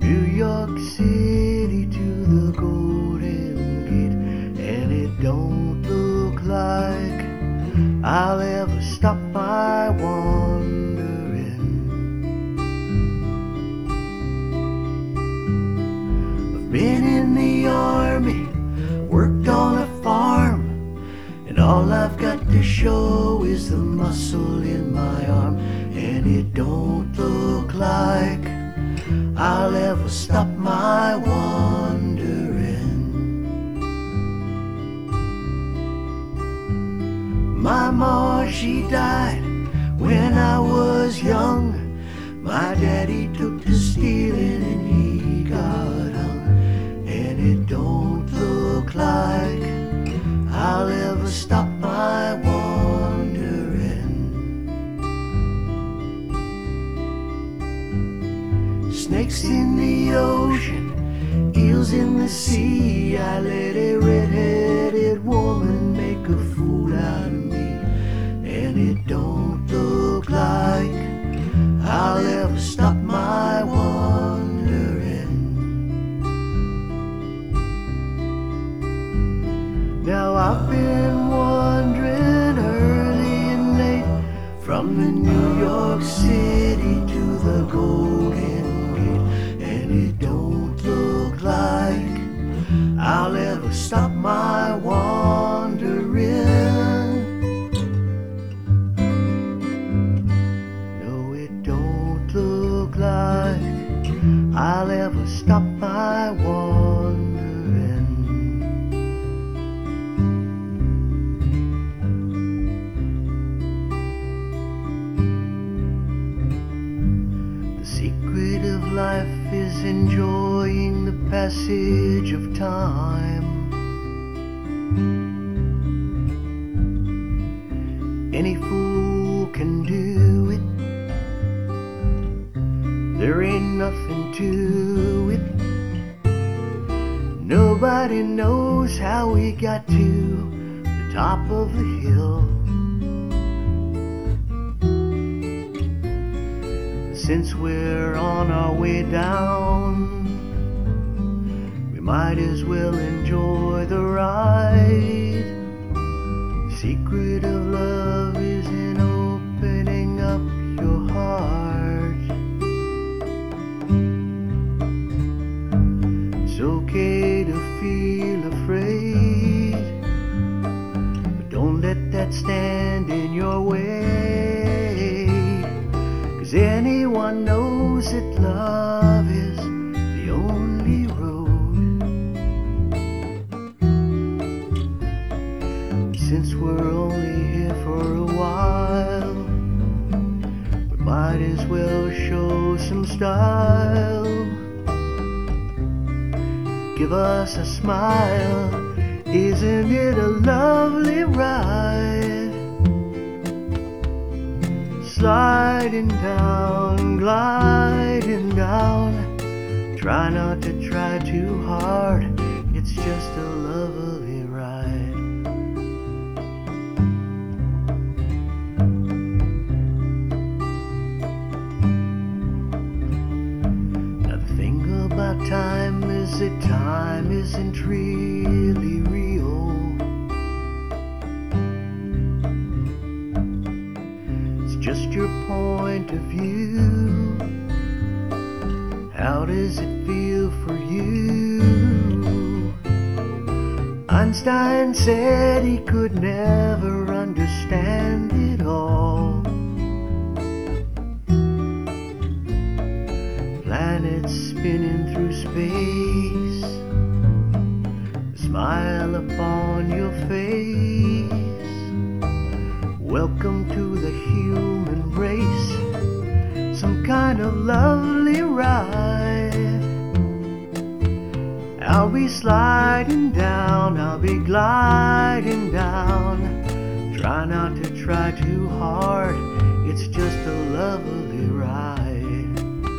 New York City to the Golden Gate, and it don't look like I'll ever stop my wandering. I've been in the army, worked on a farm, and all I've got to show is the muscle in my arm, and it don't look like I'll ever stop my wandering. My ma, she died when I was young. My daddy took to stealing and he got hung, and it don't look like I'll ever stop my wandering. Snakes in the ocean, eels in the sea. I let a red-headed woman make a fool out of me, and it don't look like I'll ever stop my wandering. Now I've been wandering early and late, from the New York City to the Golden Gate, and it don't look like I'll ever stop my wandering. No, it don't look like I'll ever stop my wandering. The secret of life is enjoying the passage of time. Any fool can do it. There ain't nothing to it. Nobody knows how we got to the top of the hill. Since we're on our way down, we might as well enjoy the ride. The secret of love is in opening up your heart. It's okay to feel afraid, but don't let that stand in your way. 'Cause anyone knows that love is the only road. And since we're only here for a while, we might as well show some style. Give us a smile, isn't it a lovely ride? Sliding down, gliding down. Try not to try too hard, it's just a lovely ride. Now the thing about time is that time isn't really real. Just your point of view. How does it feel for you? Einstein said he could never understand it all. Planets spinning through space, a smile upon your face. Welcome to the human race, some kind of lovely ride. I'll be sliding down, I'll be gliding down. Try not to try too hard, it's just a lovely ride.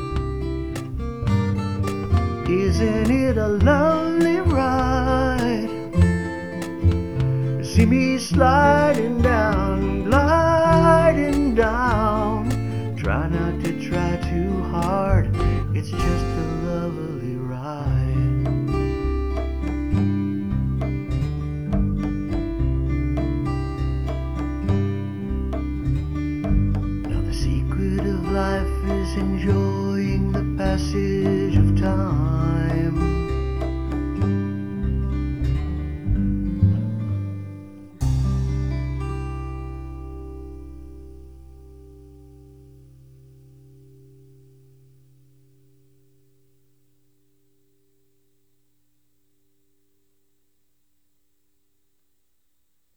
Isn't it a lovely ride? See me sliding down, gliding down. Try not to try too hard, It's just a lovely ride. Now the secret of life is enjoying the passage of time.